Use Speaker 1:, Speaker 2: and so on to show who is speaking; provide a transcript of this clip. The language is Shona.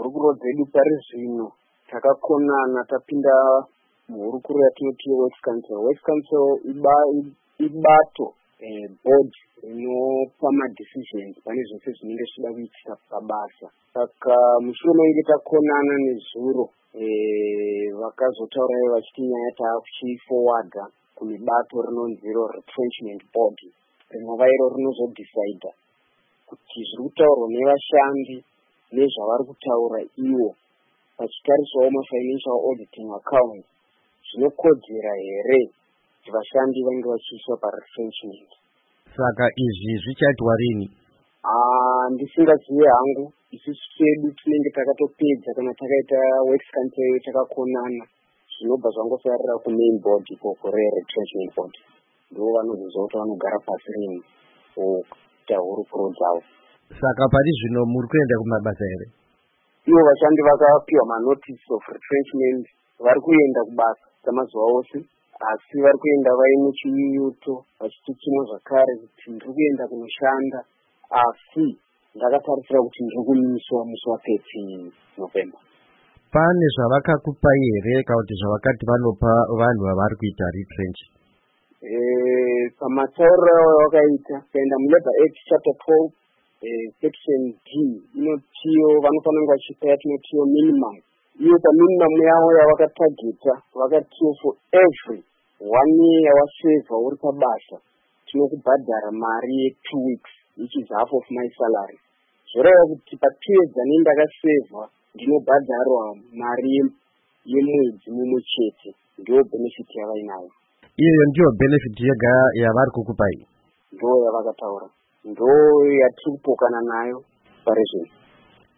Speaker 1: mhurukuro dzedu pari zvino takakonana tapinda muhurukuro yatinoti West Council. West Council ibato board inopa madecisions pane zvose zvinenge zvida kuitika pabasa. Saka mushure mekunge takonana nezuro vakazotaura vachiti nyaya takuchiforwarda kumibato rinonzi retrenchment board rinova iro rinozodecida kuti zviri kutaurwa nevashandi nezvavari kutaura ivo vachitarisawo mafinancial auditing accounts zvinokodzera here kuti vashandi vange vachiiswa paretrenchment.
Speaker 2: Saka izvi zvichaitwa rini?
Speaker 1: Ndisingazivi hangu. Isusu chedu tinenge takatopedza kana takaita West Council takakonana zvinobva zvangosarira kumain board ikoko retrenchment board. Ndivo vanozviziva kuti vanogara pasi rini kuita hurukuro dzavo.
Speaker 2: Saka pari zvino muri kuenda kumabasa here?
Speaker 1: Ivo vashandi vakapiwa manotice of retrenchment vari kuenda kubasa samazuva ose, asi vari kuenda vaine chiyuto vachitichina zvakare kuti ndiri kuenda kunoshanda, asi ndakatarisira kuti ndiri kumiswa musi wa13 November.
Speaker 2: Pane zvavakakupai here kana kuti zvavakati vanopa vanhu vavari kuita retrench?
Speaker 1: Pamatauriro avakaita kuenda muLabour Act chapter 12 section D inotiyo vanofanira vachipa yatinotiyo minimum. Iyo paminimum yavo yavakatageta vakatiyo for every 1 year waseva uri pabasa tinokubhadhara mari ye2 weeks which is half of my salary. Zvoreva kuti papedza nendakasevha ndinobhadharwa mari yemwedzi mumwe chete. Ndiyo benefit yavainayo.
Speaker 2: Iyo ndiyo benefit yega yavari kukupai?
Speaker 1: Ndo yavakataura, ndo yatiri kupokana nayo pari zvino.